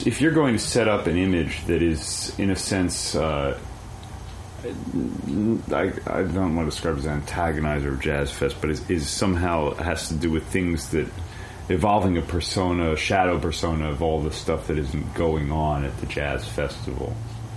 If you're going to set up an image that is, in a sense, I don't want to describe it as an antagonizer of Jazz Fest, but is somehow has to do with things that evolving a persona, a shadow persona of all the stuff that isn't going on at the Jazz Festival.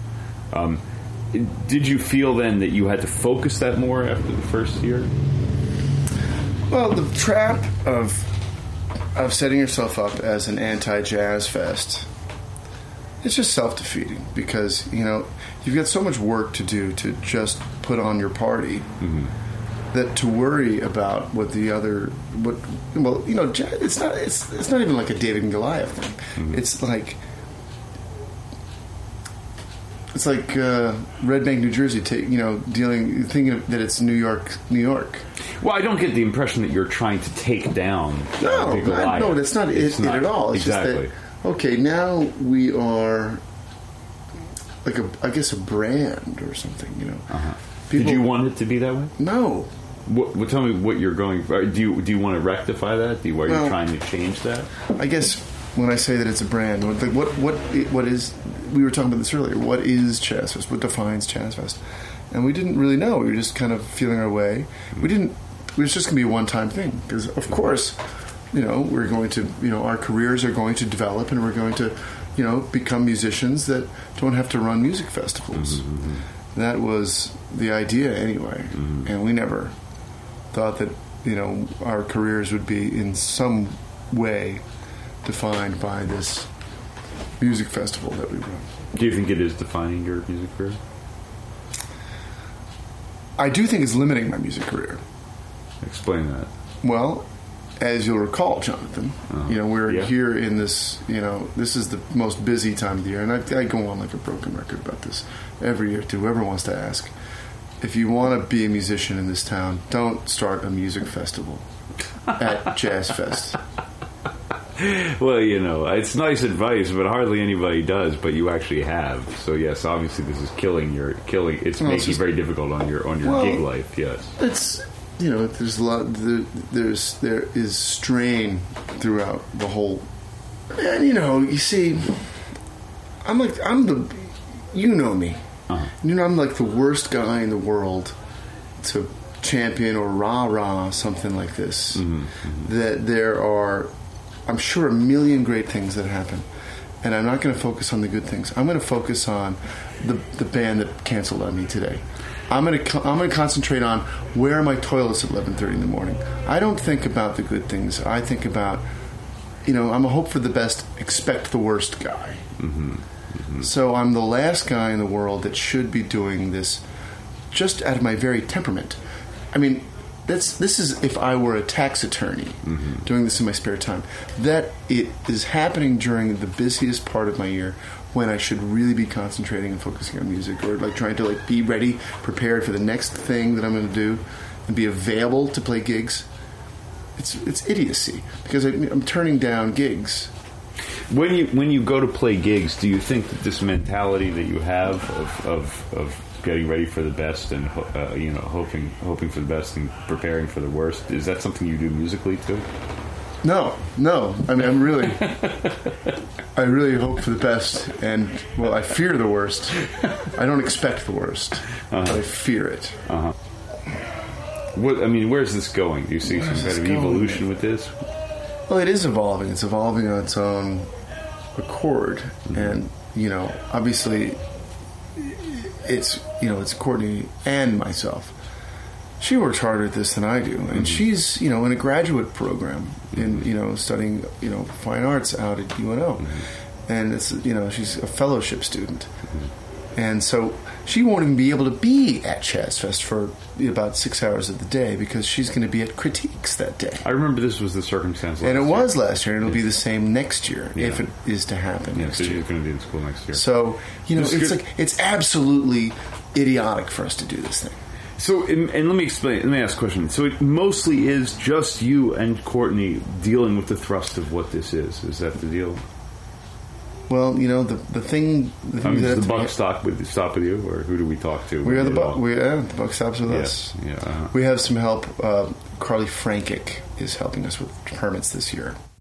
Did you feel then that you had to focus that more after the first year? Well, the trap of setting yourself up as an anti-Jazz Fest, it's just self-defeating because, you've got so much work to do to just put on your party that to worry about it's not even like a David and Goliath thing. It's like Red Bank, New Jersey, thinking that it's New York. Well, I don't get the impression that you're trying to take down Goliath. No, that's not it at all. It's exactly. Just that, okay, now we are like a brand or something, Did you want it to be that way? No. Tell me what you're going for. Do you want to rectify that? Are you trying to change that? I guess when I say that it's a brand, what is? We were talking about this earlier. What is Jazz Fest? What defines Jazz Fest? And we didn't really know. We were just kind of feeling our way. It was just going to be a one-time thing because, of course, we're going to, our careers are going to develop, and we're going to, become musicians that don't have to run music festivals. That was the idea anyway, and we never thought that our careers would be in some way defined by this music festival that we run. Do you think it is defining your music career? I do think it's limiting my music career. Explain that. Well, as you'll recall, Jonathan, we're here in this, this is the most busy time of the year, and I go on like a broken record about this every year to whoever wants to ask. If you want to be a musician in this town, don't start a music festival at Jazz Fest. Well, it's nice advice, but hardly anybody does. But you actually have. So yes, obviously this is killing. It's making it very difficult on your gig life. Yes, it's there's a lot. There is strain throughout the whole. And you see, I'm the. You know me. I'm like the worst guy in the world to champion or rah-rah something like this. That there are, I'm sure, a million great things that happen, and I'm not going to focus on the good things. I'm going to focus on the band that canceled on me today. I'm going to concentrate on where are my toilets at 11:30 in the morning. I don't think about the good things. I think about, I'm a hope for the best, expect the worst guy. So I'm the last guy in the world that should be doing this just out of my very temperament. I mean, this is if I were a tax attorney doing this in my spare time. That it is happening during the busiest part of my year when I should really be concentrating and focusing on music, or trying to be ready, prepared for the next thing that I'm going to do and be available to play gigs. It's idiocy because I'm turning down gigs. When you go to play gigs, do you think that this mentality that you have of getting ready for the best and hoping for the best and preparing for the worst, is that something you do musically too? No. I mean, I really hope for the best, and I fear the worst. I don't expect the worst, but I fear it. Where's this going? Do you see some kind of evolution with this? Well, it is evolving. It's evolving on its own accord, and obviously, it's Courtney and myself. She works harder at this than I do, and she's in a graduate program in studying fine arts out at UNO, and it's she's a fellowship student, and so she won't even be able to be at Jazz Fest for about 6 hours of the day because she's going to be at Critiques that day. I remember this was the circumstance last year. And it was year. Last year, and it'll be the same next year if it is to happen next year. She's going to be in school next year. So, it's absolutely idiotic for us to do this thing. So, and let me explain. Let me ask a question. So, it mostly is just you and Courtney dealing with the thrust of what this is. Is that the deal? Well, the thing. Does the buck stop with you, or who do we talk to? We are the buck. The buck stops with us. Yeah. We have some help. Carly Frankic is helping us with permits this year.